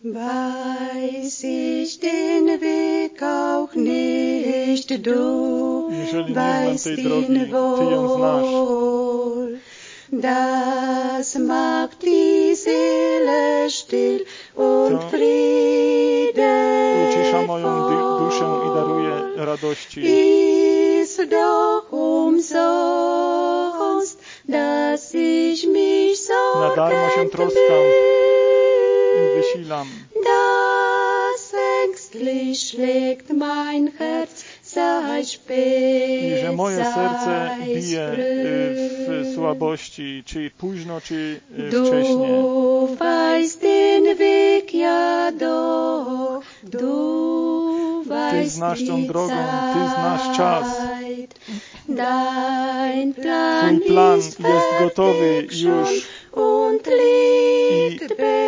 Weiß ich den Weg auch nicht, du weißt ihn wohl. Das macht die Seele still und ucisza moją duszę i daruje radości. Ist doch umsonst, dass ich mich Na darmo się troskam i wysilam. Das ängstlich schlägt mein Herz seit spät. I że moje serce bije w słabości, czy późno, czy wcześnie. Du weißt den Weg ja doch, du Ty znasz tą drogę, Ty znasz czas. Dein Twój plan jest gotowy już i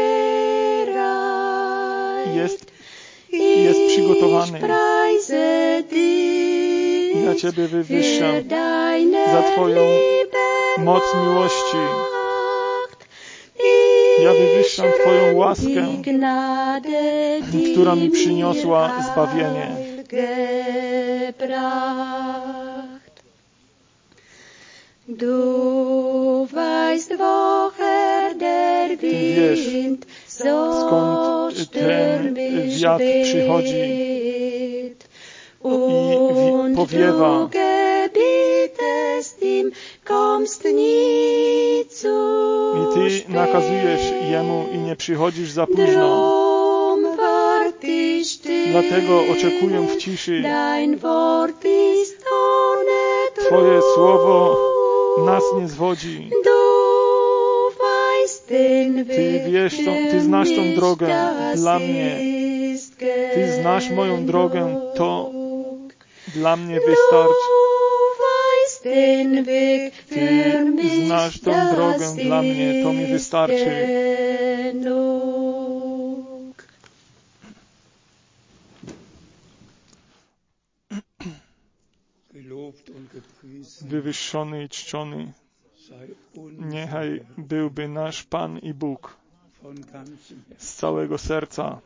jest przygotowany. Ja Ciebie wywyższam za Twoją moc miłości. Ja wywyższam Twoją łaskę, która mi przyniosła zbawienie. Ty wiesz, skąd ten wiatr przychodzi i powiewa. I Ty nakazujesz Jemu i nie przychodzisz za późno. Dlatego oczekuję w ciszy. Twoje słowo nas nie zwodzi. Ty wiesz, Ty znasz tą drogę dla mnie. Ty znasz moją drogę, to dla mnie wystarczy. Ty znasz tą drogę dla mnie, to mi wystarczy. Wywyższony i czczony niechaj byłby nasz Pan i Bóg z całego serca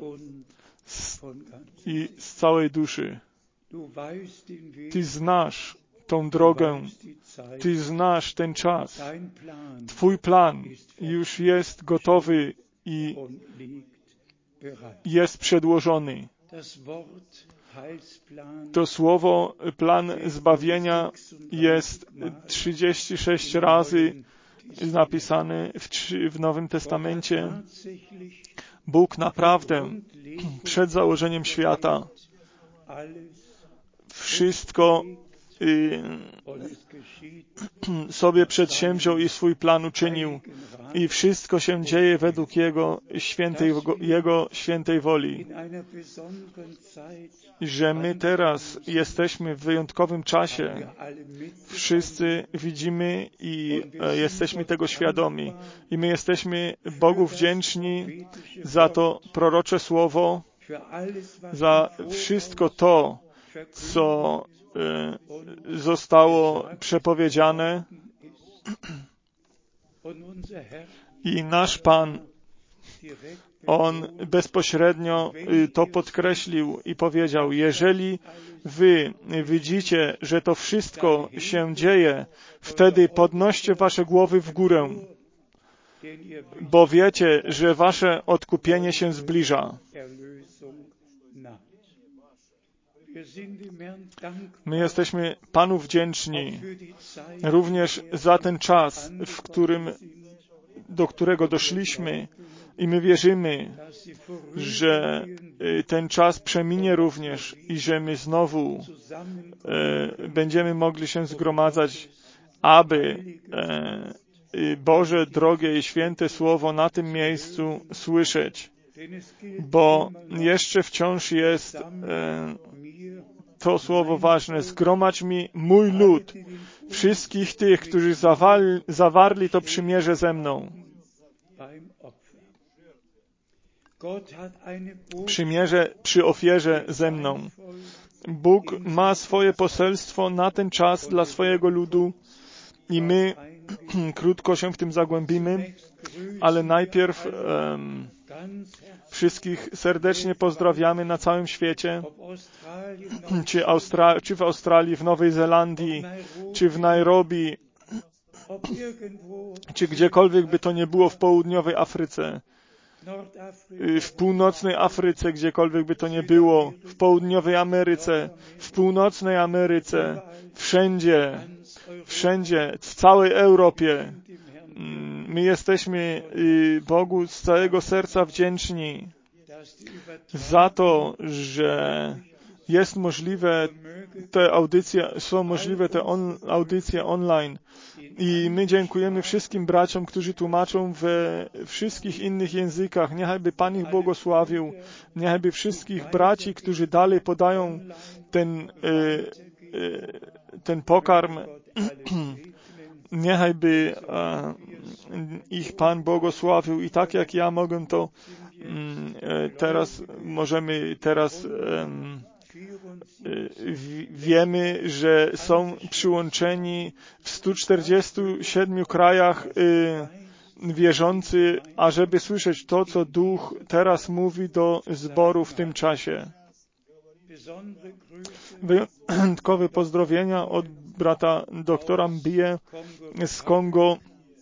i z całej duszy. Ty znasz tą drogę, Ty znasz ten czas. Twój plan już jest gotowy i jest przedłożony. To słowo, plan zbawienia jest 36 razy napisane w Nowym Testamencie. Bóg naprawdę przed założeniem świata wszystko sobie przedsięwziął i swój plan uczynił. I wszystko się dzieje według Jego świętej woli. Że my teraz jesteśmy w wyjątkowym czasie. Wszyscy widzimy i jesteśmy tego świadomi. I my jesteśmy Bogu wdzięczni za to prorocze słowo, za wszystko to, co zostało przepowiedziane. I nasz Pan, On bezpośrednio to podkreślił i powiedział, jeżeli wy widzicie, że to wszystko się dzieje, wtedy podnoście wasze głowy w górę, bo wiecie, że wasze odkupienie się zbliża. My jesteśmy Panu wdzięczni również za ten czas, do którego doszliśmy i my wierzymy, że ten czas przeminie również i że my znowu będziemy mogli się zgromadzać, aby Boże, drogie i święte Słowo na tym miejscu słyszeć, bo jeszcze wciąż jest to słowo ważne. Zgromadź mi mój lud, wszystkich tych, którzy zawarli to przymierze ze mną. Przymierze przy ofierze ze mną. Bóg ma swoje poselstwo na ten czas dla swojego ludu i my krótko się w tym zagłębimy, ale najpierw Wszystkich serdecznie pozdrawiamy na całym świecie, czy w Australii, w Nowej Zelandii, czy w Nairobi, czy gdziekolwiek by to nie było w południowej Afryce, w północnej Afryce, gdziekolwiek by to nie było, w południowej Ameryce, w północnej Ameryce, wszędzie, w całej Europie. My jesteśmy Bogu z całego serca wdzięczni za to, że jest możliwe są możliwe te audycje online. I my dziękujemy wszystkim braciom, którzy tłumaczą we wszystkich innych językach. Niechajby Pan ich błogosławił. Niechajby wszystkich braci, którzy dalej podają ten pokarm, niechajby ich Pan błogosławił. I tak jak ja mogę to wiemy, że są przyłączeni w 147 krajach wierzący, ażeby słyszeć to, co Duch teraz mówi do zboru w tym czasie. Wyjątkowe pozdrowienia od brata doktora Mbie z Kongo.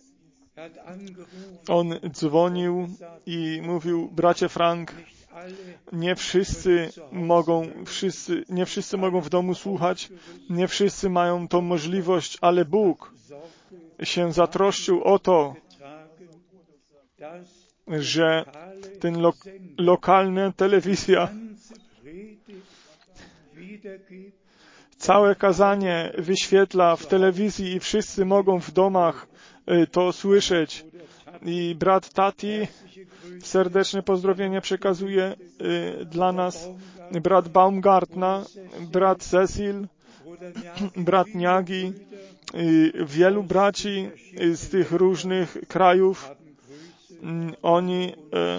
On dzwonił i mówił: bracie Frank, nie wszyscy mogą w domu słuchać, nie wszyscy mają tą możliwość, ale Bóg się zatroszczył o to, że ten lokalna telewizja całe kazanie wyświetla w telewizji i wszyscy mogą w domach to słyszeć. I brat Tati serdeczne pozdrowienia przekazuje dla nas, brat Baumgartner, brat Cecil, brat Niagi, wielu braci z tych różnych krajów. Oni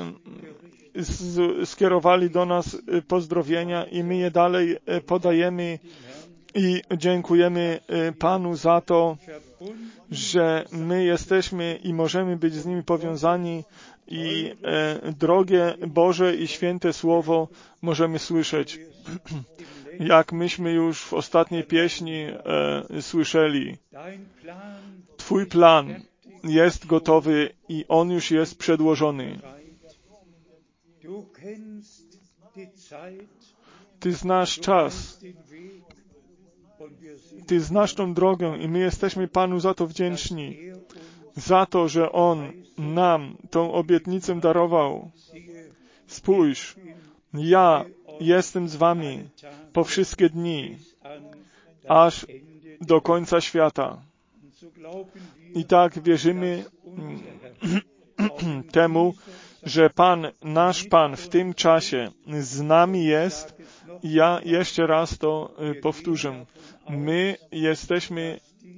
skierowali do nas pozdrowienia i my je dalej podajemy i dziękujemy Panu za to, że my jesteśmy i możemy być z nimi powiązani i drogie Boże i święte Słowo możemy słyszeć. Jak myśmy już w ostatniej pieśni słyszeli, Twój plan jest gotowy i on już jest przedłożony. Ty znasz czas. Ty znasz tą drogę i my jesteśmy Panu za to wdzięczni. Za to, że On nam tą obietnicę darował. Spójrz, ja jestem z wami po wszystkie dni, aż do końca świata. I tak wierzymy temu, że nasz Pan w tym czasie z nami jest. Ja jeszcze raz to powtórzę. My jesteśmy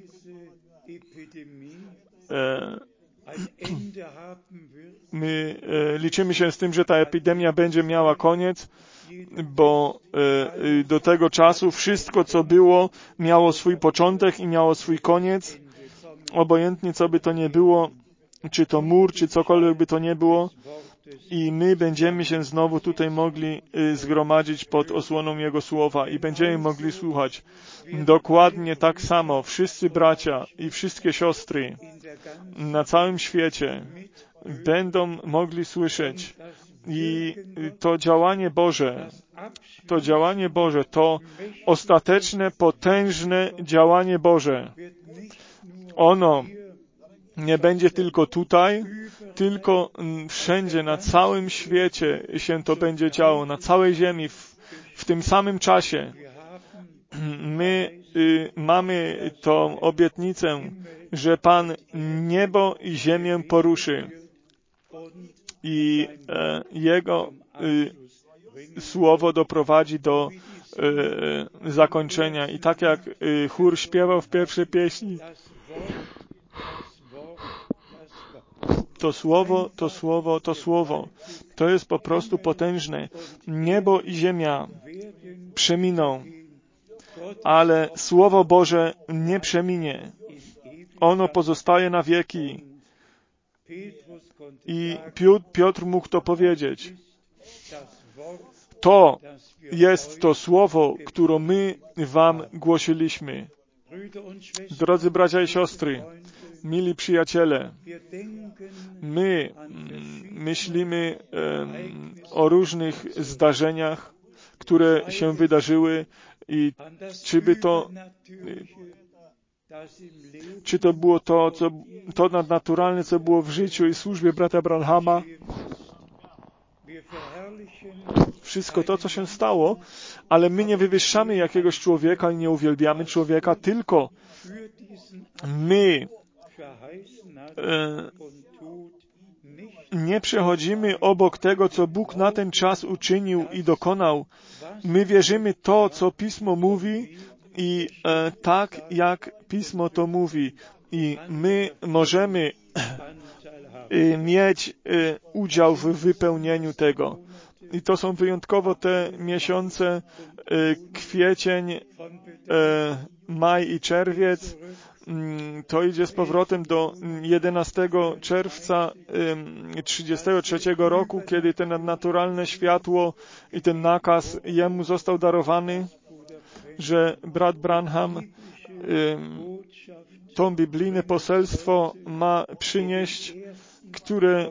my liczymy się z tym, że ta epidemia będzie miała koniec, bo do tego czasu wszystko, co było, miało swój początek i miało swój koniec. Obojętnie, co by to nie było, czy to mur, czy cokolwiek by to nie było. I my będziemy się znowu tutaj mogli zgromadzić pod osłoną Jego Słowa i będziemy mogli słuchać. Dokładnie tak samo wszyscy bracia i wszystkie siostry na całym świecie będą mogli słyszeć. I to działanie Boże, to ostateczne, potężne działanie Boże. Ono nie będzie tylko tutaj, tylko wszędzie, na całym świecie się to będzie działo, na całej ziemi, w tym samym czasie. My mamy tą obietnicę, że Pan niebo i ziemię poruszy i Jego Słowo doprowadzi do zakończenia. I tak jak chór śpiewał w pierwszej pieśni, to słowo, to jest po prostu potężne. Niebo i ziemia przeminą, ale Słowo Boże nie przeminie. Ono pozostaje na wieki. I Piotr mógł to powiedzieć. To jest to słowo, które my wam głosiliśmy. Drodzy bracia i siostry, mili przyjaciele, my myślimy o różnych zdarzeniach, które się wydarzyły i czy to było to nadnaturalne, co było w życiu i służbie brata Branhama, wszystko to, co się stało, ale my nie wywyższamy jakiegoś człowieka i nie uwielbiamy człowieka, tylko my nie przechodzimy obok tego, co Bóg na ten czas uczynił i dokonał. My wierzymy to, co Pismo mówi i tak, jak Pismo to mówi. I my możemy mieć udział w wypełnieniu tego. I to są wyjątkowo te miesiące kwiecień, maj i czerwiec. To idzie z powrotem do 11 czerwca 1933 roku, kiedy to nadnaturalne światło i ten nakaz jemu został darowany, że brat Branham to biblijne poselstwo ma przynieść, które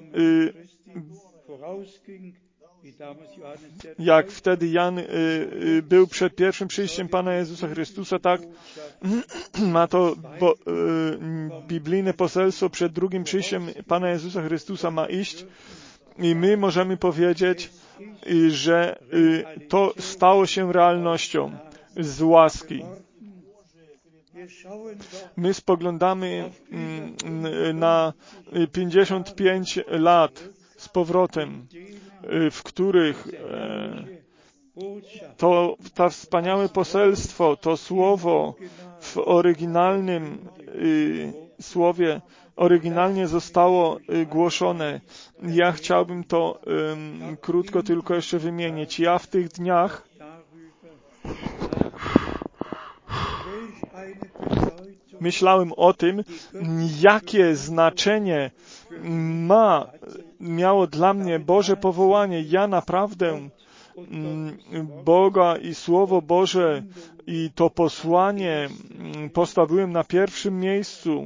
jak wtedy Jan był przed pierwszym przyjściem Pana Jezusa Chrystusa, tak ma to biblijne poselstwo przed drugim przyjściem Pana Jezusa Chrystusa ma iść i my możemy powiedzieć, że to stało się realnością z łaski. My spoglądamy na 55 lat z powrotem, w których to wspaniałe poselstwo, to słowo w oryginalnym słowie oryginalnie zostało głoszone. Ja chciałbym to krótko tylko jeszcze wymienić. Ja w tych dniach myślałem o tym, jakie znaczenie miało dla mnie Boże powołanie. Ja naprawdę Boga i Słowo Boże i to posłanie postawiłem na pierwszym miejscu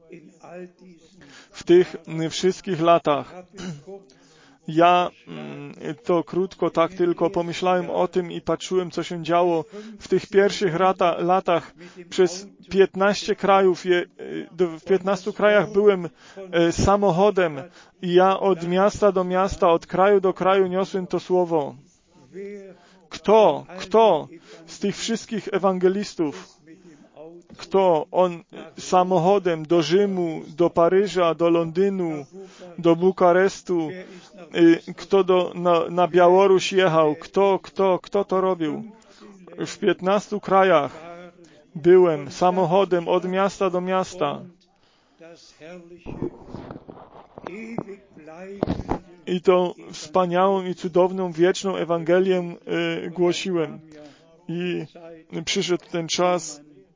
w tych wszystkich latach. Ja to krótko tak tylko pomyślałem o tym i patrzyłem, co się działo w tych pierwszych latach. Przez 15 krajów, w 15 krajach byłem samochodem i ja od miasta do miasta, od kraju do kraju niosłem to słowo. Kto z tych wszystkich ewangelistów, kto on samochodem do Rzymu, do Paryża, do Londynu, do Bukaresztu, kto na Białoruś jechał, kto to robił? W 15 krajach byłem samochodem od miasta do miasta. I tą wspaniałą i cudowną, wieczną Ewangelię głosiłem. I przyszedł ten czas,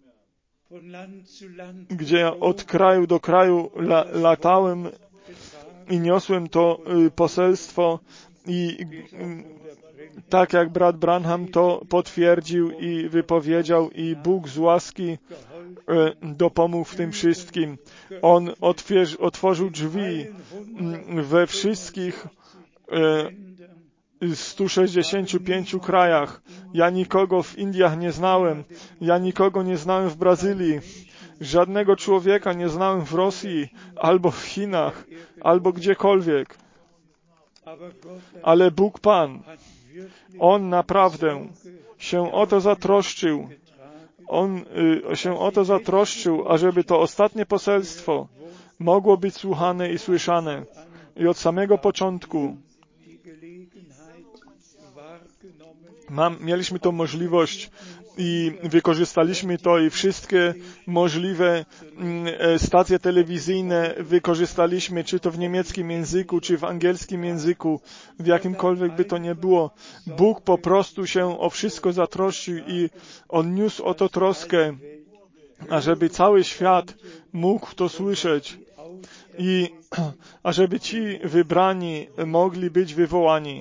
gdzie ja od kraju do kraju latałem i niosłem to poselstwo i tak jak brat Branham to potwierdził i wypowiedział i Bóg z łaski dopomógł w tym wszystkim. On otworzył drzwi we wszystkich 165 krajach. Ja nikogo w Indiach nie znałem. Ja nikogo nie znałem w Brazylii. Żadnego człowieka nie znałem w Rosji, albo w Chinach, albo gdziekolwiek. Ale Bóg Pan, On naprawdę się o to zatroszczył. On się o to zatroszczył, ażeby to ostatnie poselstwo mogło być słuchane i słyszane. I od samego początku mieliśmy tą możliwość i wykorzystaliśmy to i wszystkie możliwe stacje telewizyjne wykorzystaliśmy, czy to w niemieckim języku, czy w angielskim języku, w jakimkolwiek by to nie było. Bóg po prostu się o wszystko zatroszczył i On niósł o to troskę, ażeby cały świat mógł to słyszeć. i ażeby ci wybrani mogli być wywołani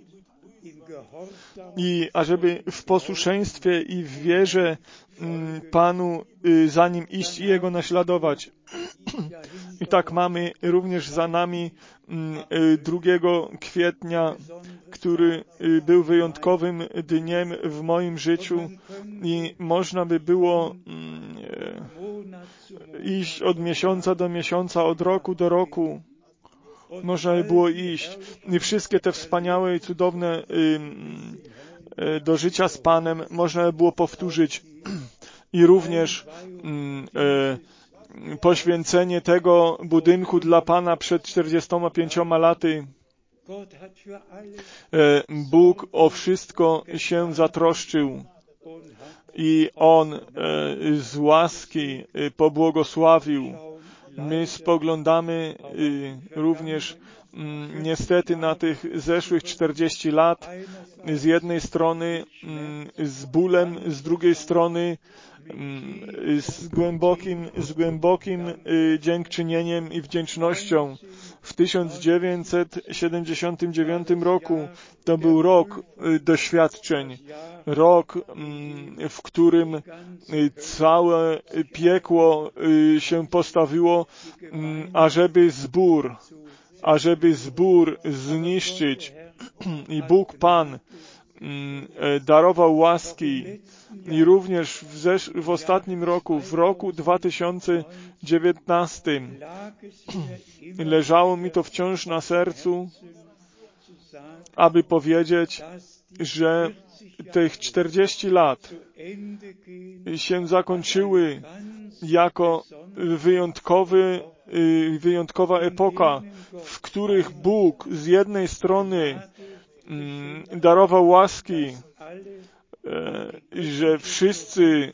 i ażeby w posłuszeństwie i w wierze Panu za Nim iść i Jego naśladować. I tak mamy również za nami 2 kwietnia, który był wyjątkowym dniem w moim życiu i można by było iść od miesiąca do miesiąca, od roku do roku. Można by było iść i wszystkie te wspaniałe i cudowne do życia z Panem można by było powtórzyć i również poświęcenie tego budynku dla Pana przed 45 laty. Bóg o wszystko się zatroszczył i On z łaski pobłogosławił. My spoglądamy również niestety na tych zeszłych 40 lat z jednej strony z bólem, z drugiej strony z głębokim dziękczynieniem i wdzięcznością. W 1979 roku to był rok doświadczeń, rok, w którym całe piekło się postawiło, ażeby zbór zniszczyć. I Bóg Pan darował łaski i również w ostatnim roku, w roku 2019 leżało mi to wciąż na sercu, aby powiedzieć, że tych 40 lat się zakończyły jako wyjątkowa epoka, w których Bóg z jednej strony darował łaski, że wszyscy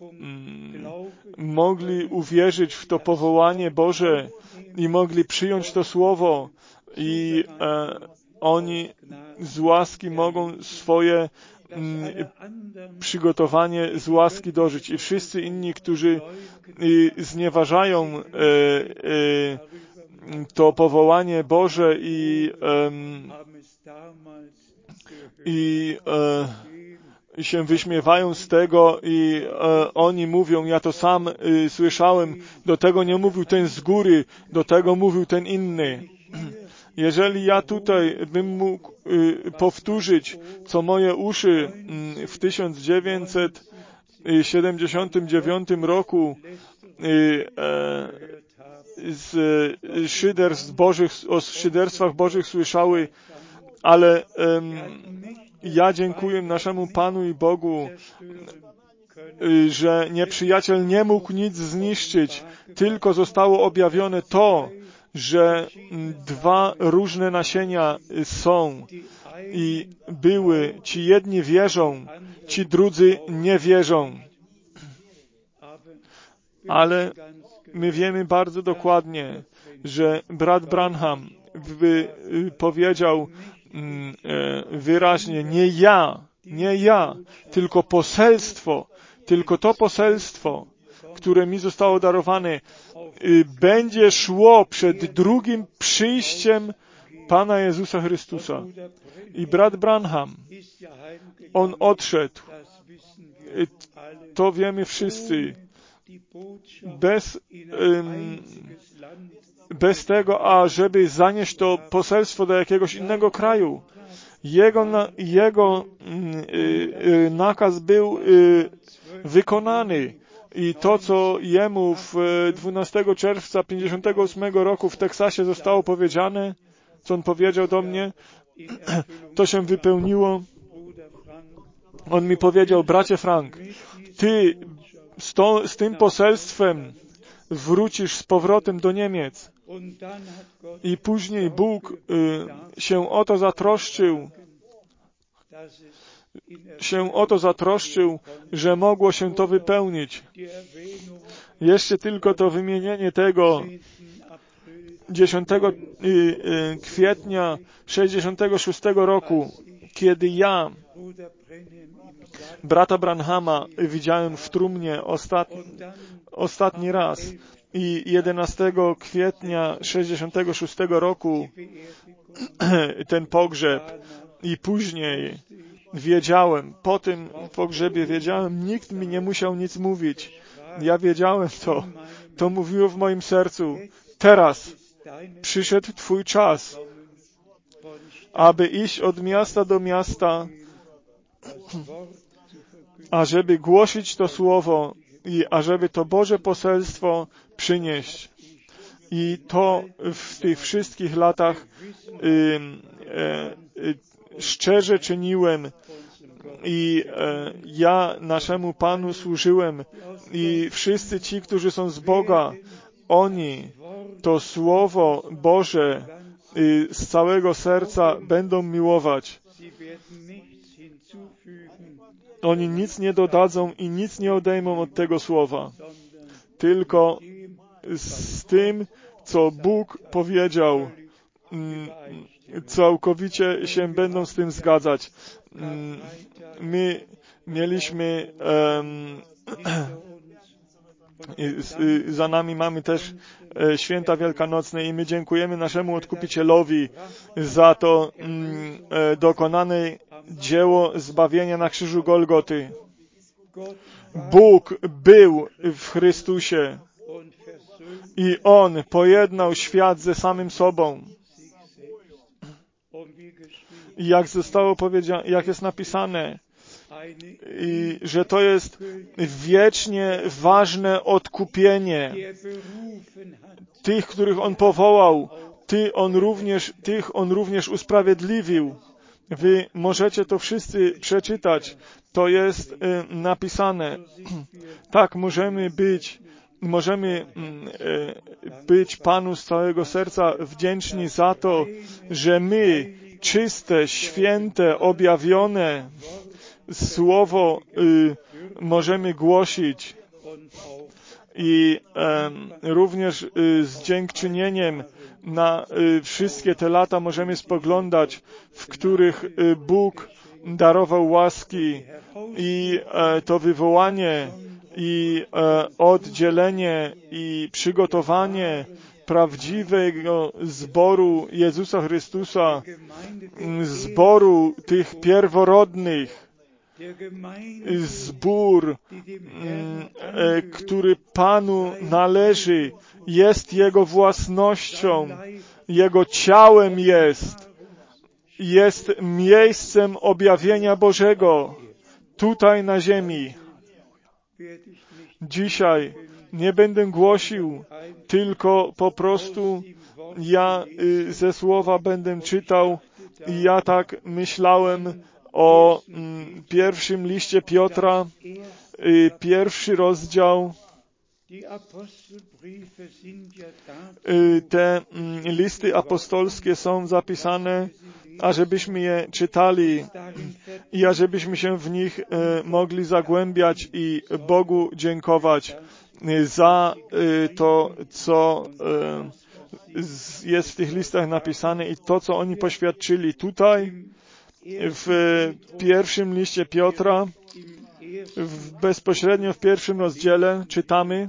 mogli uwierzyć w to powołanie Boże i mogli przyjąć to słowo i oni z łaski mogą swoje przygotowanie z łaski dożyć. I wszyscy inni, którzy znieważają to powołanie Boże i się wyśmiewają z tego i oni mówią, ja to sam słyszałem, do tego nie mówił ten z góry, do tego mówił ten inny. Jeżeli ja tutaj bym mógł powtórzyć, co moje uszy w 1979 roku o szyderstwach Bożych słyszały, ale ja dziękuję naszemu Panu i Bogu, że nieprzyjaciel nie mógł nic zniszczyć, tylko zostało objawione to, że 2 różne nasienia są i były. Ci jedni wierzą, ci drudzy nie wierzą. Ale my wiemy bardzo dokładnie, że brat Branham powiedział wyraźnie, nie ja, tylko poselstwo, tylko to poselstwo, które mi zostało darowane, będzie szło przed drugim przyjściem Pana Jezusa Chrystusa. I brat Branham, on odszedł. To wiemy wszyscy. Bez tego, ażeby zanieść to poselstwo do jakiegoś innego kraju. Jego nakaz był wykonany. I to, co jemu 12 czerwca 1958 roku w Teksasie zostało powiedziane, co on powiedział do mnie, to się wypełniło. On mi powiedział, bracie Frank, ty z tym poselstwem wrócisz z powrotem do Niemiec. I później Bóg się o to zatroszczył, że mogło się to wypełnić. Jeszcze tylko to wymienienie tego 10 kwietnia 66 roku, kiedy ja brata Branhama widziałem w trumnie ostatni raz I 11 kwietnia 66 roku ten pogrzeb i później wiedziałem, po tym pogrzebie wiedziałem, nikt mi nie musiał nic mówić. Ja wiedziałem to. To mówiło w moim sercu. Teraz przyszedł Twój czas, aby iść od miasta do miasta, ażeby głosić to słowo i ażeby to Boże poselstwo przynieść. I to w tych wszystkich latach szczerze czyniłem i ja naszemu Panu służyłem i wszyscy ci, którzy są z Boga, oni to Słowo Boże z całego serca będą miłować. Oni nic nie dodadzą i nic nie odejmą od tego Słowa, tylko z tym, co Bóg powiedział, całkowicie się będą z tym zgadzać. My mieliśmy za nami mamy też święta wielkanocne i my dziękujemy naszemu Odkupicielowi za to dokonane dzieło zbawienia na krzyżu Golgoty. Bóg był w Chrystusie i On pojednał świat ze samym sobą. I jak zostało powiedziane, jak jest napisane, i że to jest wiecznie ważne odkupienie tych, których On powołał, tych On również usprawiedliwił. Wy możecie to wszyscy przeczytać. To jest napisane. Tak, możemy być Panu z całego serca wdzięczni za to, że my, czyste, święte, objawione Słowo możemy głosić i również z dziękczynieniem na wszystkie te lata możemy spoglądać, w których Bóg darował łaski i to wywołanie i oddzielenie i przygotowanie prawdziwego zboru Jezusa Chrystusa, zboru tych pierworodnych, zbór, który Panu należy, jest Jego własnością, Jego ciałem jest miejscem objawienia Bożego tutaj na ziemi. Dzisiaj nie będę głosił, tylko po prostu ja ze słowa będę czytał i ja tak myślałem o pierwszym liście Piotra, pierwszy rozdział. Te listy apostolskie są zapisane, ażebyśmy je czytali i ażebyśmy się w nich mogli zagłębiać i Bogu dziękować za to, co jest w tych listach napisane i to, co oni poświadczyli tutaj w pierwszym liście Piotra, bezpośrednio w pierwszym rozdziale czytamy: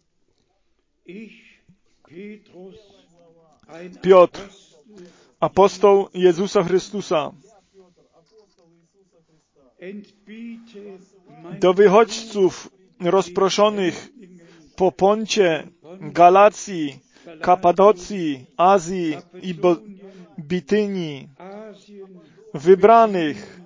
Piotr, apostoł Jezusa Chrystusa, do wychodźców rozproszonych po Poncie, Galacji, Kapadocji, Azji i Bitynii, wybranych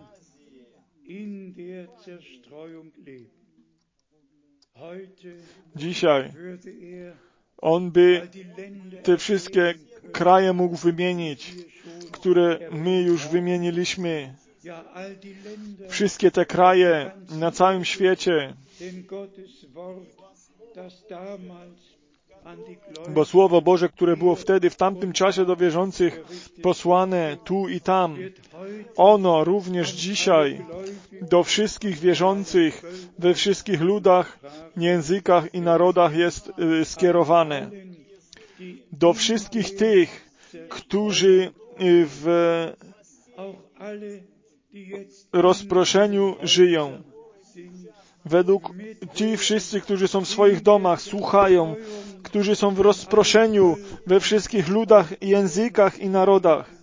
dzisiaj. On by te wszystkie kraje mógł wymienić, które my już wymieniliśmy. Wszystkie te kraje na całym świecie. Bo Słowo Boże, które było wtedy, w tamtym czasie do wierzących posłane tu i tam, ono również dzisiaj do wszystkich wierzących we wszystkich ludach, językach i narodach jest skierowane. Do wszystkich tych, którzy w rozproszeniu żyją. Według ci wszyscy, którzy są w swoich domach, słuchają, którzy są w rozproszeniu we wszystkich ludach, językach i narodach.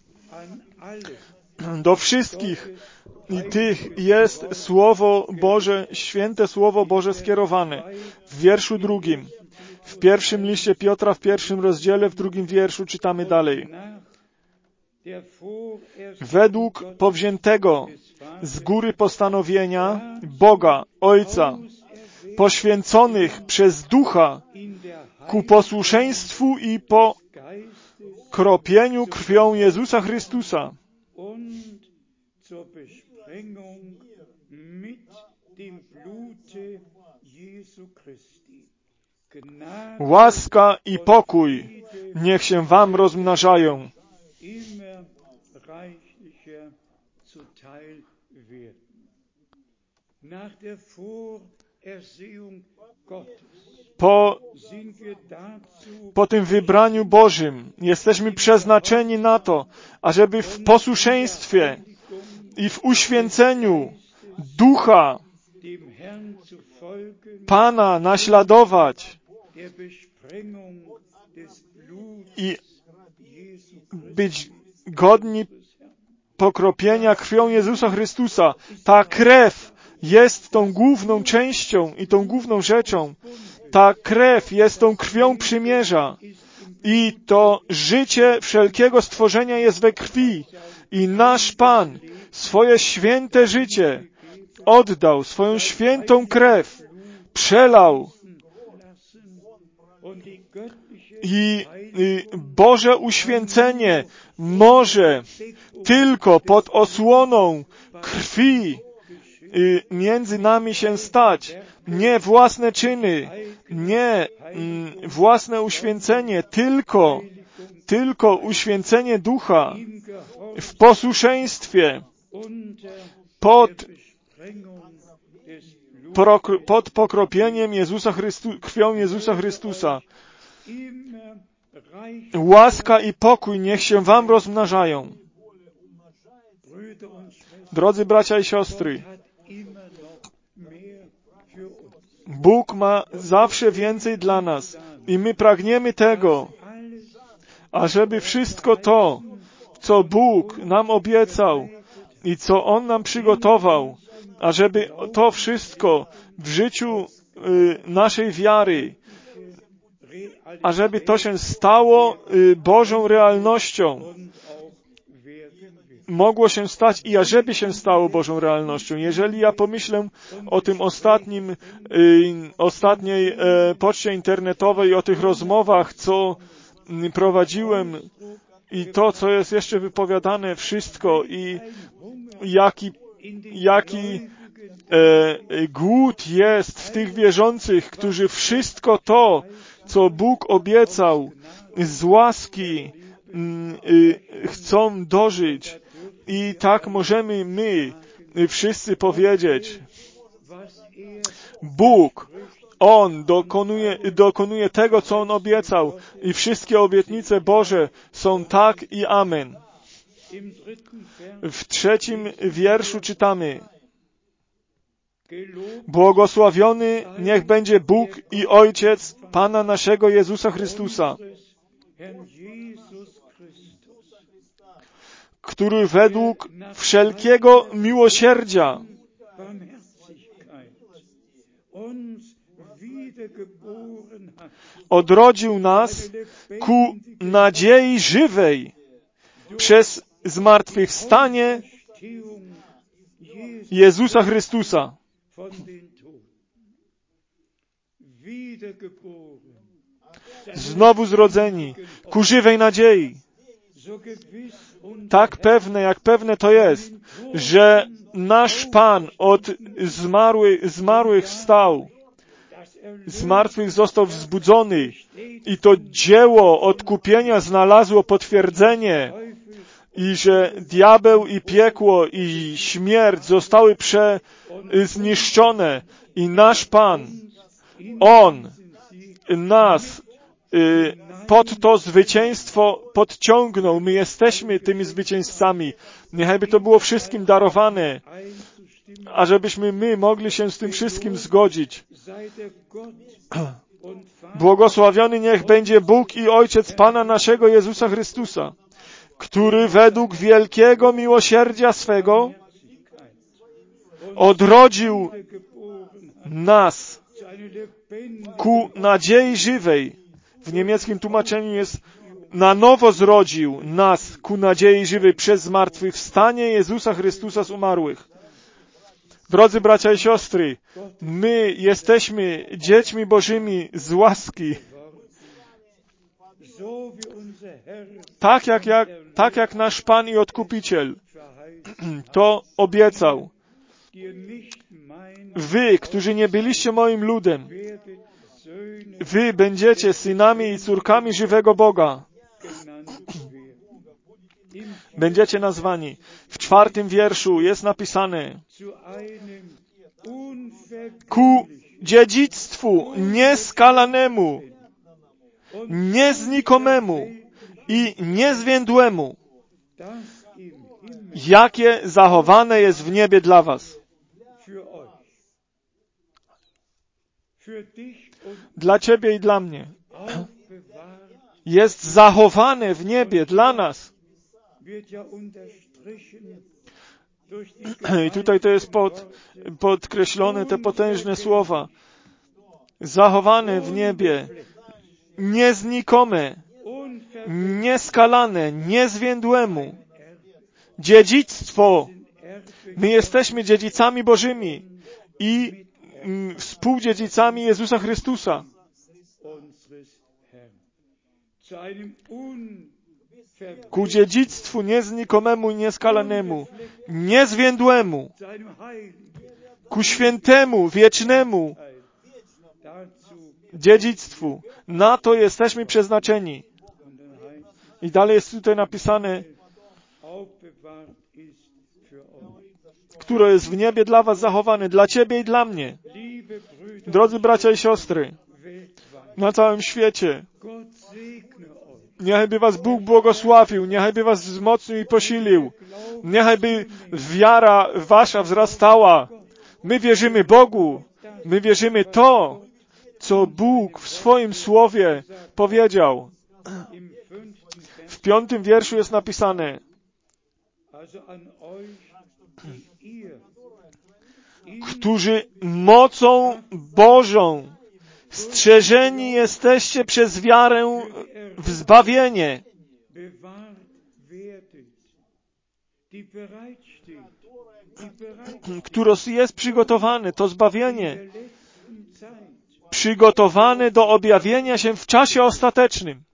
Do wszystkich tych jest Słowo Boże, święte Słowo Boże skierowane. W wierszu 2, w pierwszym liście Piotra, w 1 rozdziale, w 2 wierszu czytamy dalej. Według powziętego z góry postanowienia Boga, Ojca, poświęconych przez Ducha ku posłuszeństwu i pokropieniu krwią Jezusa Chrystusa. Łaska i pokój niech się wam rozmnażają. Po tym wybraniu Bożym jesteśmy przeznaczeni na to, ażeby w posłuszeństwie i w uświęceniu Ducha Pana naśladować i być godni pokropienia krwią Jezusa Chrystusa. Ta krew jest tą główną częścią i tą główną rzeczą. Ta krew jest tą krwią przymierza. I to życie wszelkiego stworzenia jest we krwi. I nasz Pan swoje święte życie oddał, swoją świętą krew przelał. I Boże uświęcenie może tylko pod osłoną krwi między nami się stać. Nie własne czyny, nie własne uświęcenie, tylko uświęcenie Ducha w posłuszeństwie pod pokropieniem krwią Jezusa Chrystusa. Łaska i pokój niech się wam rozmnażają. Drodzy bracia i siostry, Bóg ma zawsze więcej dla nas i my pragniemy tego, ażeby wszystko to, co Bóg nam obiecał i co On nam przygotował, ażeby to wszystko w życiu naszej wiary, ażeby to się stało Bożą realnością. Mogło się stać i ażeby się stało Bożą realnością. Jeżeli ja pomyślę o tym ostatniej poczcie internetowej i o tych rozmowach, co prowadziłem i to, co jest jeszcze wypowiadane, wszystko i jaki głód jest w tych wierzących, którzy wszystko to, co Bóg obiecał z łaski chcą dożyć. I tak możemy my wszyscy powiedzieć, Bóg, On dokonuje tego, co On obiecał i wszystkie obietnice Boże są tak i amen. W 3 wierszu czytamy, błogosławiony niech będzie Bóg i Ojciec Pana naszego Jezusa Chrystusa, który według wszelkiego miłosierdzia odrodził nas ku nadziei żywej przez zmartwychwstanie Jezusa Chrystusa. Znowu zrodzeni ku żywej nadziei. Tak pewne, jak pewne to jest, że nasz Pan od zmarłych wstał, z martwych został wzbudzony i to dzieło odkupienia znalazło potwierdzenie i że diabeł i piekło i śmierć zostały zniszczone i nasz Pan, On nas pod to zwycięstwo podciągnął. My jesteśmy tymi zwycięzcami. Niechby to było wszystkim darowane, ażebyśmy my mogli się z tym wszystkim zgodzić. Błogosławiony niech będzie Bóg i Ojciec Pana naszego Jezusa Chrystusa, który według wielkiego miłosierdzia swego odrodził nas ku nadziei żywej. W niemieckim tłumaczeniu jest na nowo zrodził nas ku nadziei żywej przez zmartwychwstanie Jezusa Chrystusa z umarłych. Drodzy bracia i siostry, my jesteśmy dziećmi Bożymi z łaski. Tak jak nasz Pan i Odkupiciel to obiecał. Wy, którzy nie byliście moim ludem, wy będziecie synami i córkami żywego Boga. Będziecie nazwani. W 4 wierszu jest napisane: ku dziedzictwu nieskalanemu, nieznikomemu i niezwiędłemu, jakie zachowane jest w niebie dla was. Dla ciebie i dla mnie. Jest zachowane w niebie dla nas. I tutaj to jest podkreślone te potężne słowa. Zachowane w niebie, nieznikome, nieskalane, niezwiędłemu. Dziedzictwo. My jesteśmy dziedzicami Bożymi i współdziedzicami Jezusa Chrystusa. Ku dziedzictwu nieznikomemu i nieskalanemu, niezwiędłemu, ku świętemu, wiecznemu dziedzictwu. Na to jesteśmy przeznaczeni. I dalej jest tutaj napisane, które jest w niebie dla was zachowane, dla ciebie i dla mnie. Drodzy bracia i siostry, na całym świecie, niechaj was Bóg błogosławił, niechaj was wzmocnił i posilił, niechaj wiara wasza wzrastała. My wierzymy Bogu, my wierzymy to, co Bóg w swoim Słowie powiedział. W 5 wierszu jest napisane: którzy mocą Bożą strzeżeni jesteście przez wiarę w zbawienie, które jest przygotowane, to zbawienie, przygotowane do objawienia się w czasie ostatecznym.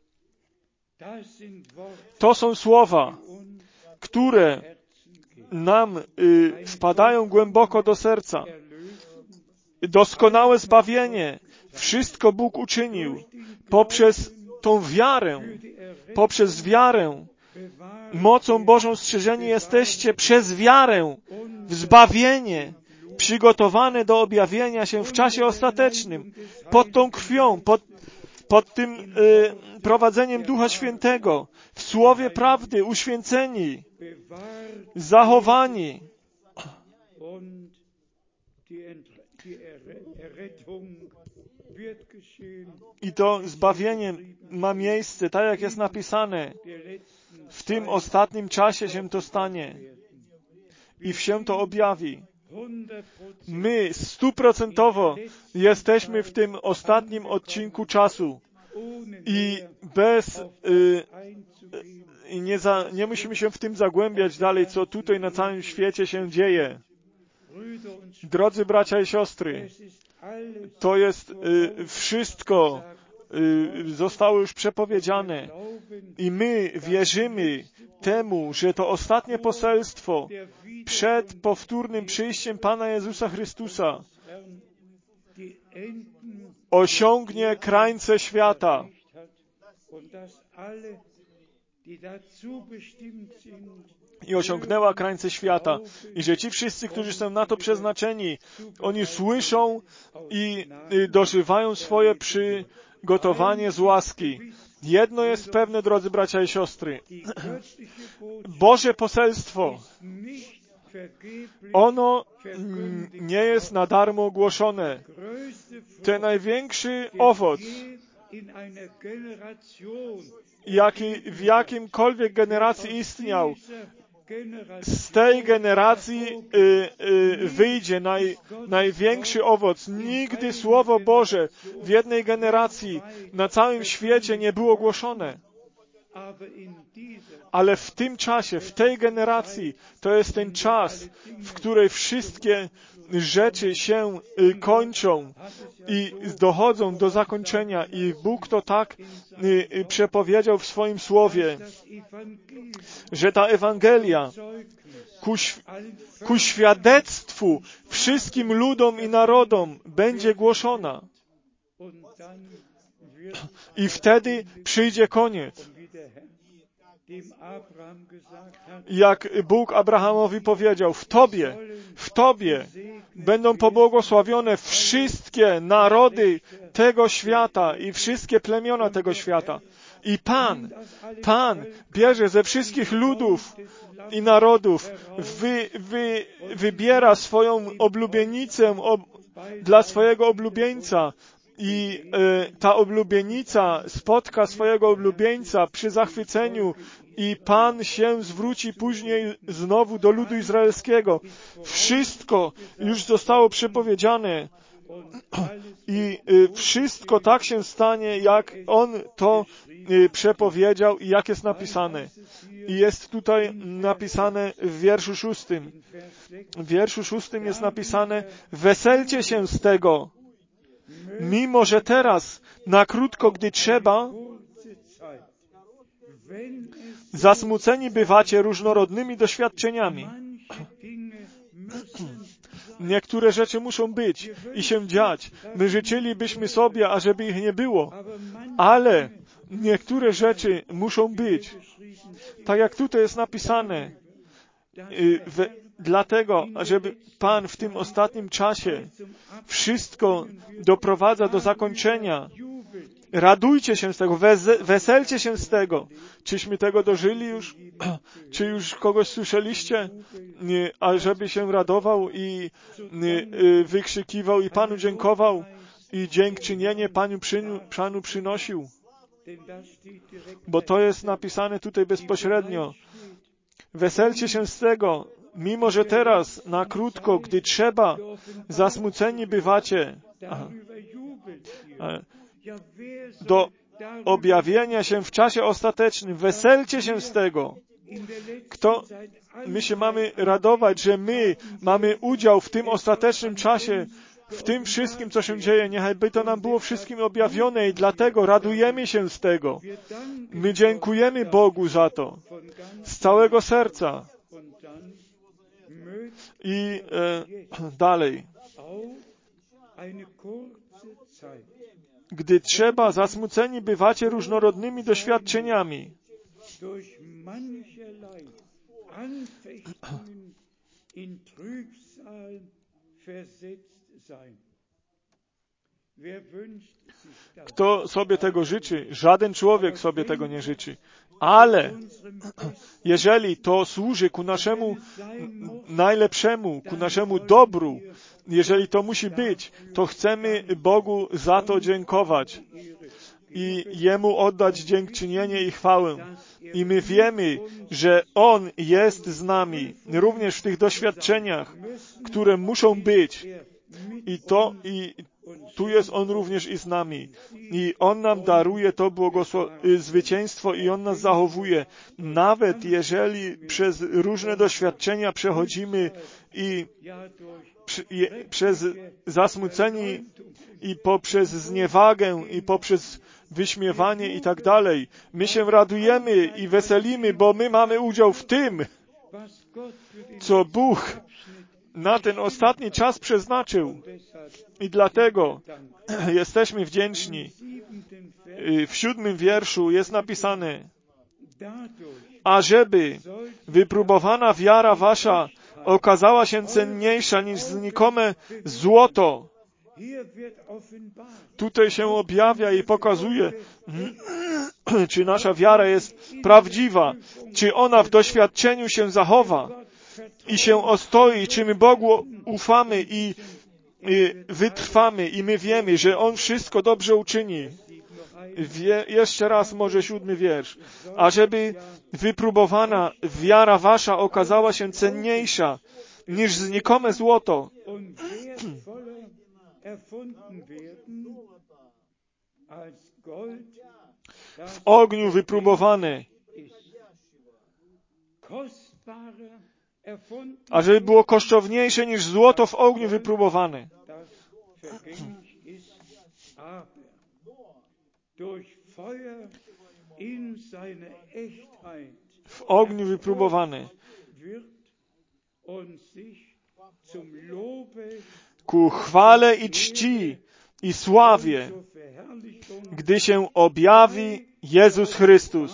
To są słowa, które nam wpadają głęboko do serca. Doskonałe zbawienie. Wszystko Bóg uczynił poprzez tą wiarę. Poprzez wiarę. Mocą Bożą strzeżeni jesteście przez wiarę w zbawienie przygotowane do objawienia się w czasie ostatecznym. Pod tą krwią, pod tym prowadzeniem Ducha Świętego, w Słowie prawdy, uświęceni, zachowani. I to zbawienie ma miejsce, tak jak jest napisane. W tym ostatnim czasie się to stanie i się to objawi. My 100% jesteśmy w tym ostatnim odcinku czasu i nie musimy się w tym zagłębiać dalej, co tutaj na całym świecie się dzieje. Drodzy bracia i siostry, to jest wszystko zostało już przepowiedziane i my wierzymy temu, że to ostatnie poselstwo przed powtórnym przyjściem Pana Jezusa Chrystusa osiągnie krańce świata. I osiągnęła krańce świata. I że ci wszyscy, którzy są na to przeznaczeni, oni słyszą i dożywają swoje przygotowanie z łaski. Jedno jest pewne, drodzy bracia i siostry. Boże poselstwo ono nie jest na darmo głoszone. Ten największy owoc, jaki w jakimkolwiek generacji istniał, z tej generacji wyjdzie największy owoc. Nigdy Słowo Boże w jednej generacji na całym świecie nie było głoszone. Ale w tym czasie, w tej generacji, to jest ten czas, w której wszystkie rzeczy się kończą i dochodzą do zakończenia. I Bóg to tak przepowiedział w swoim Słowie, że ta Ewangelia ku świadectwu wszystkim ludom i narodom będzie głoszona. I wtedy przyjdzie koniec. Jak Bóg Abrahamowi powiedział, w Tobie będą pobłogosławione wszystkie narody tego świata i wszystkie plemiona tego świata. I Pan bierze ze wszystkich ludów i narodów, wybiera swoją oblubienicę dla swojego oblubieńca. I ta oblubienica spotka swojego oblubieńca przy zachwyceniu i Pan się zwróci później znowu do ludu izraelskiego. Wszystko już zostało przepowiedziane i wszystko tak się stanie, jak On to przepowiedział i jak jest napisane. I jest tutaj napisane w wierszu 6. W wierszu 6 jest napisane: weselcie się z tego, mimo że teraz, na krótko, gdy trzeba, zasmuceni bywacie różnorodnymi doświadczeniami. Niektóre rzeczy muszą być i się dziać. My życzylibyśmy sobie, ażeby ich nie było. Ale niektóre rzeczy muszą być. Tak jak tutaj jest napisane. Dlatego, żeby Pan w tym ostatnim czasie wszystko doprowadza do zakończenia. Radujcie się z tego, weselcie się z tego. Czyśmy tego dożyli już? Czy już kogoś słyszeliście? Ażeby się radował i wykrzykiwał i Panu dziękował i dziękczynienie Panu przynosił. Bo to jest napisane tutaj bezpośrednio. Weselcie się z tego, mimo że teraz, na krótko, gdy trzeba, zasmuceni bywacie. Do objawienia się w czasie ostatecznym. Weselcie się z tego. My się mamy radować, że my mamy udział w tym ostatecznym czasie, w tym wszystkim, co się dzieje. Niechaj by to nam było wszystkim objawione i dlatego radujemy się z tego. My dziękujemy Bogu za to. Z całego serca. I dalej. Gdy trzeba, zasmuceni bywacie różnorodnymi doświadczeniami. Kto sobie tego życzy? Żaden człowiek sobie tego nie życzy. Ale jeżeli to służy ku naszemu najlepszemu, ku naszemu dobru, jeżeli to musi być, to chcemy Bogu za to dziękować i Jemu oddać dziękczynienie i chwałę. I my wiemy, że On jest z nami, również w tych doświadczeniach, które muszą być. I tu jest On również i z nami. I On nam daruje to zwycięstwo i On nas zachowuje. Nawet jeżeli przez różne doświadczenia przechodzimy i przez zasmuceni i poprzez zniewagę i poprzez wyśmiewanie i tak dalej. My się radujemy i weselimy, bo my mamy udział w tym, co Bóg na ten ostatni czas przeznaczył. I dlatego jesteśmy wdzięczni. W 7 wierszu jest napisane: ażeby wypróbowana wiara wasza okazała się cenniejsza niż znikome złoto. Tutaj się objawia i pokazuje, czy nasza wiara jest prawdziwa, czy ona w doświadczeniu się zachowa. i się ostoi, czy my Bogu ufamy i wytrwamy i my wiemy, że On wszystko dobrze uczyni. Jeszcze raz może 7 wiersz. Ażeby wypróbowana wiara wasza okazała się cenniejsza niż znikome złoto. W ogniu wypróbowane. Ażeby było kosztowniejsze niż złoto w ogniu wypróbowane. W ogniu wypróbowane. Ku chwale i czci i sławie, gdy się objawi Jezus Chrystus.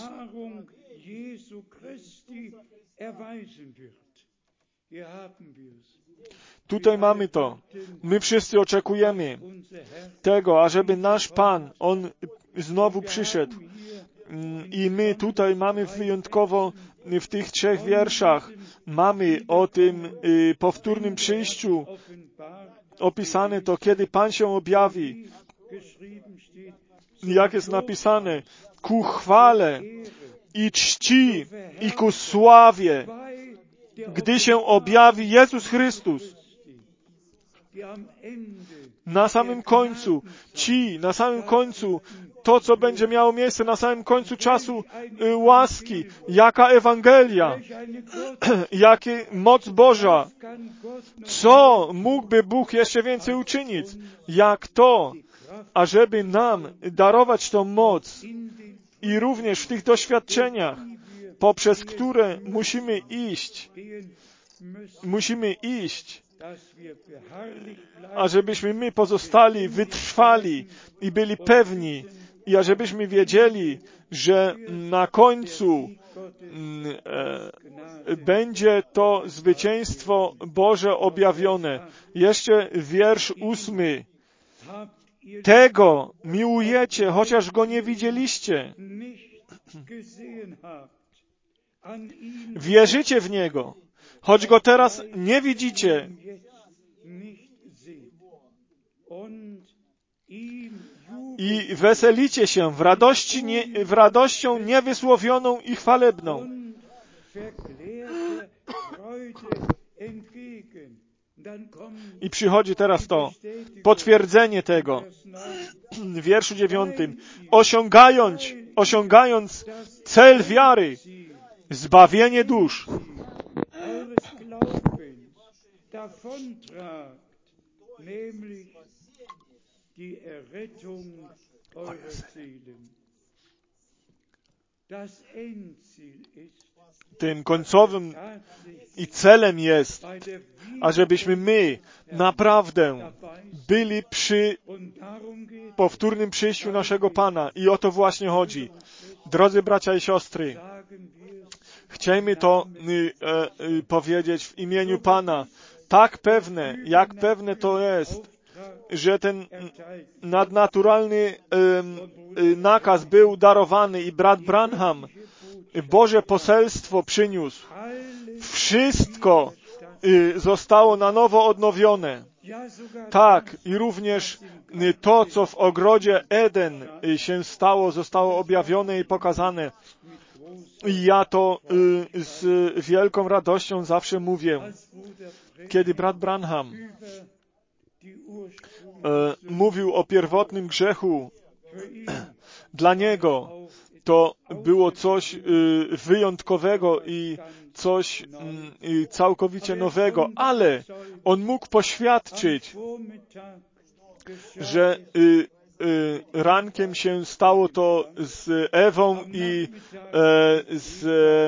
Tutaj mamy to. My wszyscy oczekujemy tego, ażeby nasz Pan, On znowu przyszedł. I my tutaj mamy wyjątkowo w tych 3 wierszach, mamy o tym powtórnym przyjściu opisane to, kiedy Pan się objawi. Jak jest napisane, ku chwale i czci i ku sławie, gdy się objawi Jezus Chrystus. Na samym końcu, na samym końcu, to, co będzie miało miejsce na samym końcu czasu łaski, jaka Ewangelia, jaka moc Boża, co mógłby Bóg jeszcze więcej uczynić, jak to, ażeby nam darować tą moc i również w tych doświadczeniach, poprzez które musimy iść, ażebyśmy my pozostali, wytrwali i byli pewni i ażebyśmy wiedzieli, że na końcu będzie to zwycięstwo Boże objawione. Jeszcze wiersz 8. Tego miłujecie, chociaż Go nie widzieliście. Wierzycie w Niego, choć Go teraz nie widzicie. I weselicie się w radością niewysłowioną i chwalebną. I przychodzi teraz to potwierdzenie tego w wierszu 9. Osiągając cel wiary, zbawienie dusz. Tym końcowym i celem jest, ażebyśmy my naprawdę byli przy powtórnym przyjściu naszego Pana. I o to właśnie chodzi. Drodzy bracia i siostry, chcemy to powiedzieć w imieniu Pana. Tak pewne, jak pewne to jest, że ten nadnaturalny nakaz był darowany i brat Branham Boże poselstwo przyniósł. Wszystko zostało na nowo odnowione. Tak, i również to, co w ogrodzie Eden się stało, zostało objawione i pokazane. I ja to z wielką radością zawsze mówię. Kiedy brat Branham mówił o pierwotnym grzechu, dla niego to było coś wyjątkowego i coś całkowicie nowego, ale on mógł poświadczyć, że rankiem się stało to z Ewą i z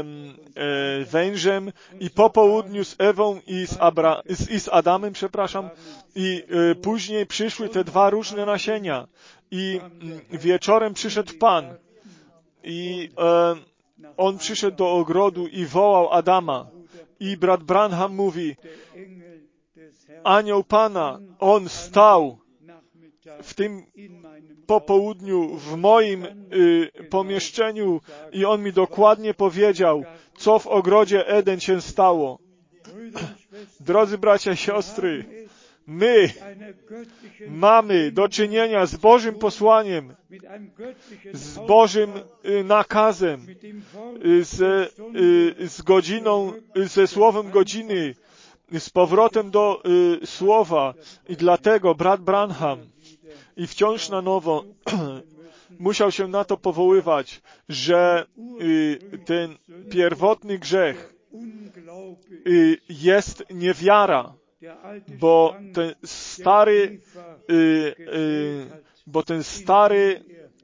wężem i po południu z Ewą i z Adamem, i później przyszły te 2 różne nasienia i wieczorem przyszedł Pan i on przyszedł do ogrodu i wołał Adama i brat Branham mówi, anioł Pana, on stał w tym popołudniu w moim pomieszczeniu i on mi dokładnie powiedział, co w ogrodzie Eden się stało. Drodzy bracia i siostry, my mamy do czynienia z Bożym posłaniem, z Bożym nakazem, z godziną, ze słowem godziny, z powrotem do słowa. I dlatego brat Branham i wciąż na nowo musiał się na to powoływać, że ten pierwotny grzech jest niewiara, bo ten stary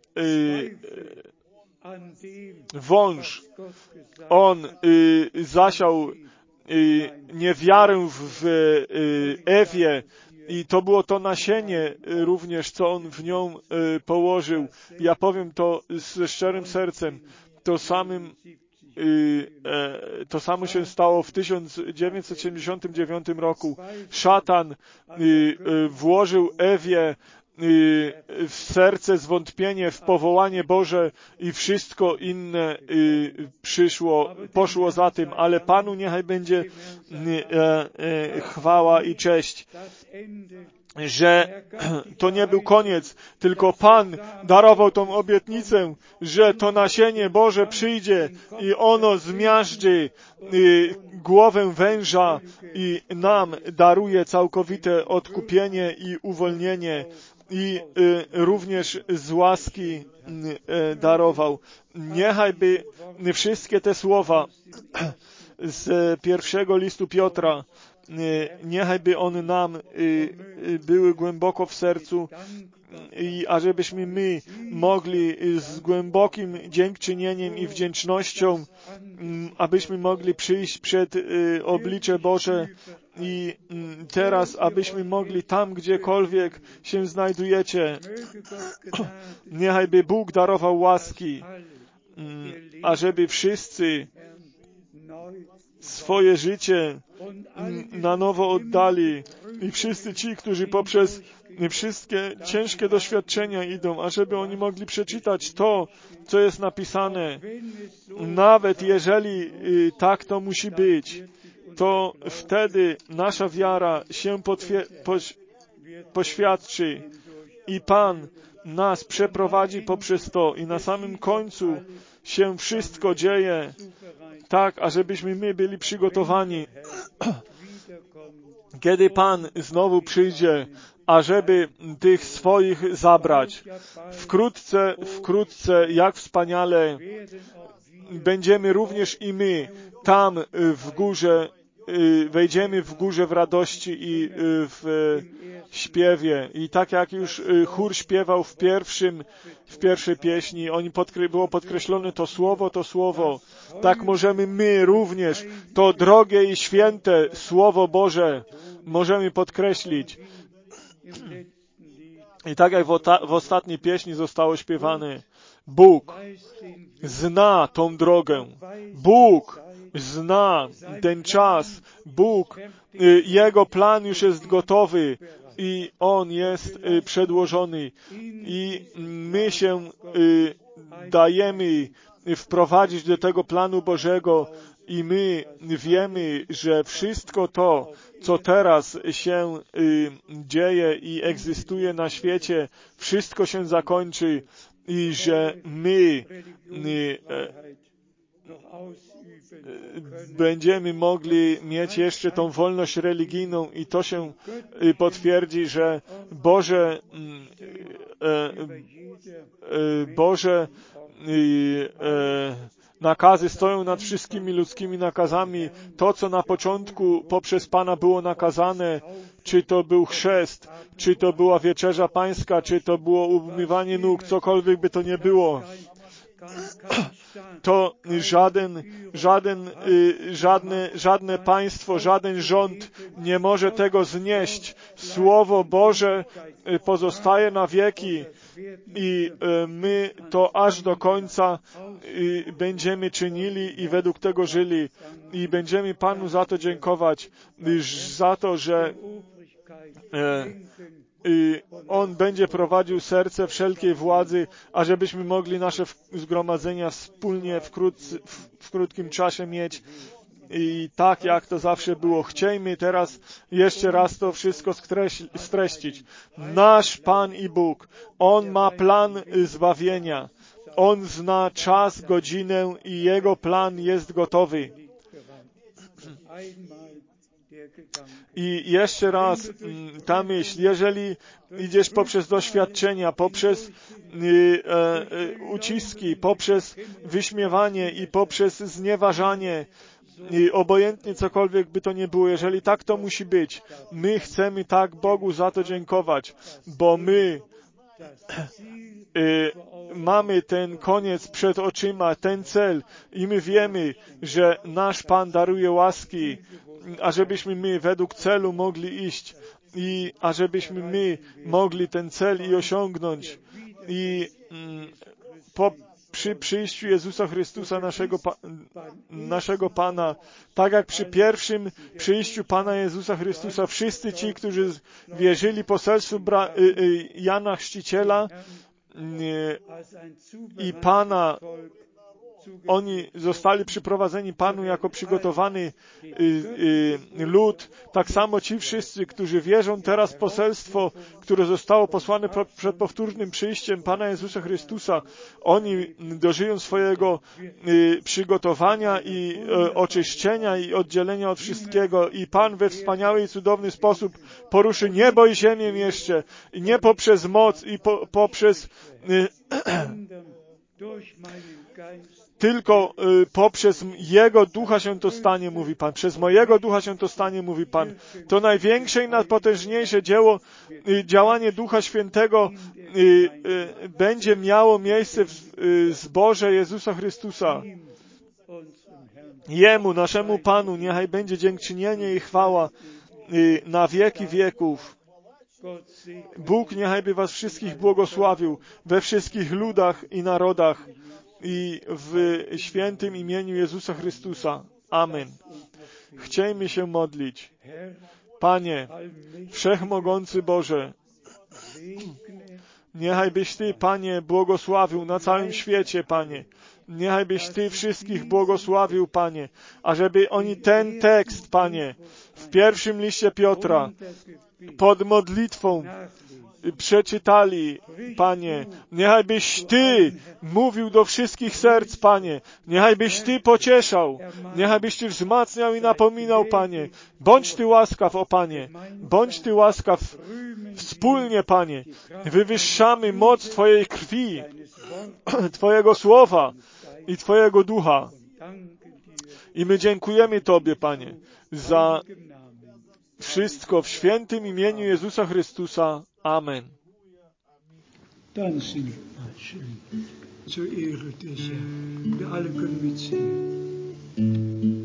wąż, on zasiał niewiarę w Ewie i to było to nasienie również, co on w nią położył. Ja powiem to ze szczerym sercem. To samo się stało w 1979 roku. Szatan włożył Ewie w serce zwątpienie w powołanie Boże i wszystko inne poszło za tym, ale Panu niechaj będzie chwała i cześć, że to nie był koniec, tylko Pan darował tą obietnicę, że to nasienie Boże przyjdzie i ono zmiażdży głowę węża i nam daruje całkowite odkupienie i uwolnienie i również z łaski darował. Niechaj by wszystkie te słowa z pierwszego listu Piotra, niechaj by one nam były głęboko w sercu i ażebyśmy my mogli z głębokim dziękczynieniem i wdzięcznością, abyśmy mogli przyjść przed oblicze Boże i teraz, abyśmy mogli tam, gdziekolwiek się znajdujecie, niechaj by Bóg darował łaski, ażeby wszyscy swoje życie na nowo oddali i wszyscy ci, którzy poprzez wszystkie ciężkie doświadczenia idą, ażeby oni mogli przeczytać to, co jest napisane. Nawet jeżeli tak to musi być, to wtedy nasza wiara się poświadczy i Pan nas przeprowadzi poprzez to i na samym końcu się wszystko dzieje tak, ażebyśmy my byli przygotowani, kiedy Pan znowu przyjdzie, ażeby tych swoich zabrać. Wkrótce, jak wspaniale będziemy również i my tam w górze, wejdziemy w górze w radości i w śpiewie. I tak jak już chór śpiewał w pierwszej pieśni, było podkreślone to słowo, tak możemy my również to drogie i święte Słowo Boże możemy podkreślić. I tak jak w ostatniej pieśni zostało śpiewane, Bóg zna tą drogę. Bóg zna ten czas. Bóg, Jego plan już jest gotowy i On jest przedłożony. I my się dajemy wprowadzić do tego planu Bożego i my wiemy, że wszystko to, co teraz się dzieje i egzystuje na świecie, wszystko się zakończy i że my będziemy mogli mieć jeszcze tą wolność religijną i to się potwierdzi, że Boże nakazy stoją nad wszystkimi ludzkimi nakazami. To, co na początku poprzez Pana było nakazane, czy to był chrzest, czy to była wieczerza pańska, czy to było umywanie nóg, cokolwiek by to nie było, to żadne państwo, żaden rząd nie może tego znieść. Słowo Boże pozostaje na wieki i my to aż do końca będziemy czynili i według tego żyli. I będziemy Panu za to dziękować, za to, że On będzie prowadził serce wszelkiej władzy, ażebyśmy mogli nasze zgromadzenia wspólnie w krótkim czasie mieć i tak, jak to zawsze było. Chciejmy teraz jeszcze raz to wszystko streścić. Nasz Pan i Bóg, On ma plan zbawienia. On zna czas, godzinę i Jego plan jest gotowy. I jeszcze raz ta myśl, jeżeli idziesz poprzez doświadczenia, poprzez uciski, poprzez wyśmiewanie i poprzez znieważanie, i obojętnie cokolwiek by to nie było, jeżeli tak to musi być, my chcemy tak Bogu za to dziękować, bo my mamy ten koniec przed oczyma, ten cel i my wiemy, że nasz Pan daruje łaski, ażebyśmy my według celu mogli iść i ażebyśmy my mogli ten cel i osiągnąć. I przy przyjściu Jezusa Chrystusa, naszego Pana, tak jak przy pierwszym przyjściu Pana Jezusa Chrystusa, wszyscy ci, którzy wierzyli poselstwu Jana Chrzciciela i Pana, oni zostali przyprowadzeni Panu jako przygotowany lud. Tak samo ci wszyscy, którzy wierzą teraz w poselstwo, które zostało posłane przed powtórnym przyjściem Pana Jezusa Chrystusa, oni dożyją swojego przygotowania i oczyszczenia i oddzielenia od wszystkiego i Pan we wspaniały i cudowny sposób poruszy niebo i ziemię jeszcze. I nie poprzez moc i poprzez tylko poprzez Jego Ducha się to stanie, mówi Pan. Przez mojego Ducha się to stanie, mówi Pan. To największe i najpotężniejsze działanie Ducha Świętego będzie miało miejsce w zborze Jezusa Chrystusa. Jemu, naszemu Panu, niechaj będzie dziękczynienie i chwała na wieki wieków. Bóg niechaj by was wszystkich błogosławił we wszystkich ludach i narodach i w świętym imieniu Jezusa Chrystusa. Amen. Chciejmy się modlić. Panie, Wszechmogący Boże, niechaj byś Ty, Panie, błogosławił na całym świecie, Panie. Niechaj byś Ty wszystkich błogosławił, Panie, ażeby oni ten tekst, Panie, w pierwszym liście Piotra pod modlitwą przeczytali, Panie. Niechaj byś Ty mówił do wszystkich serc, Panie. Niechaj byś Ty pocieszał. Niechaj byś Ty wzmacniał i napominał, Panie. Bądź Ty łaskaw, o Panie. Bądź Ty łaskaw wspólnie, Panie. Wywyższamy moc Twojej krwi, Twojego słowa i Twojego ducha. I my dziękujemy Tobie, Panie, za wszystko w świętym imieniu Jezusa Chrystusa. Amen. Dann singen zur Ehre des Herrn. Wir alle können mitsingen.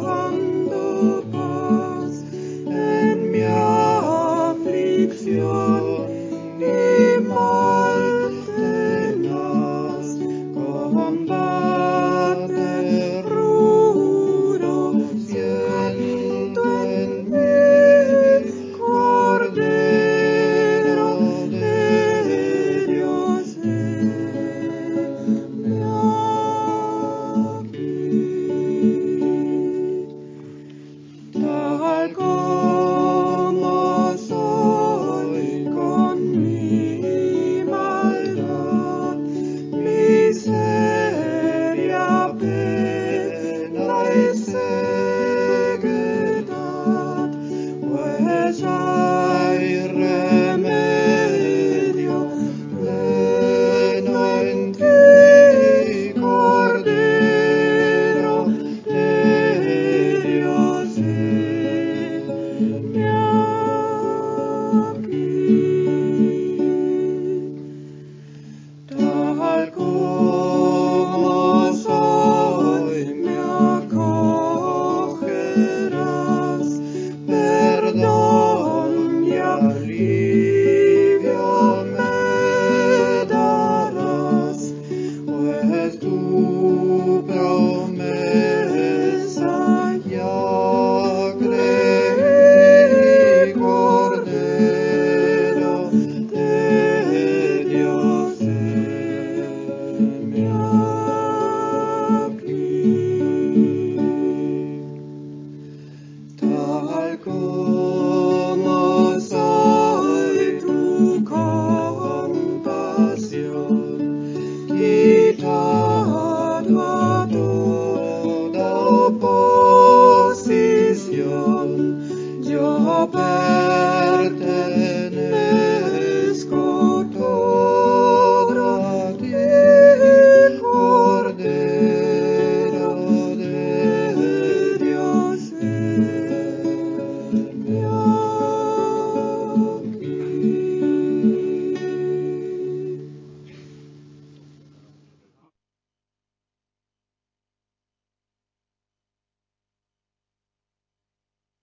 Your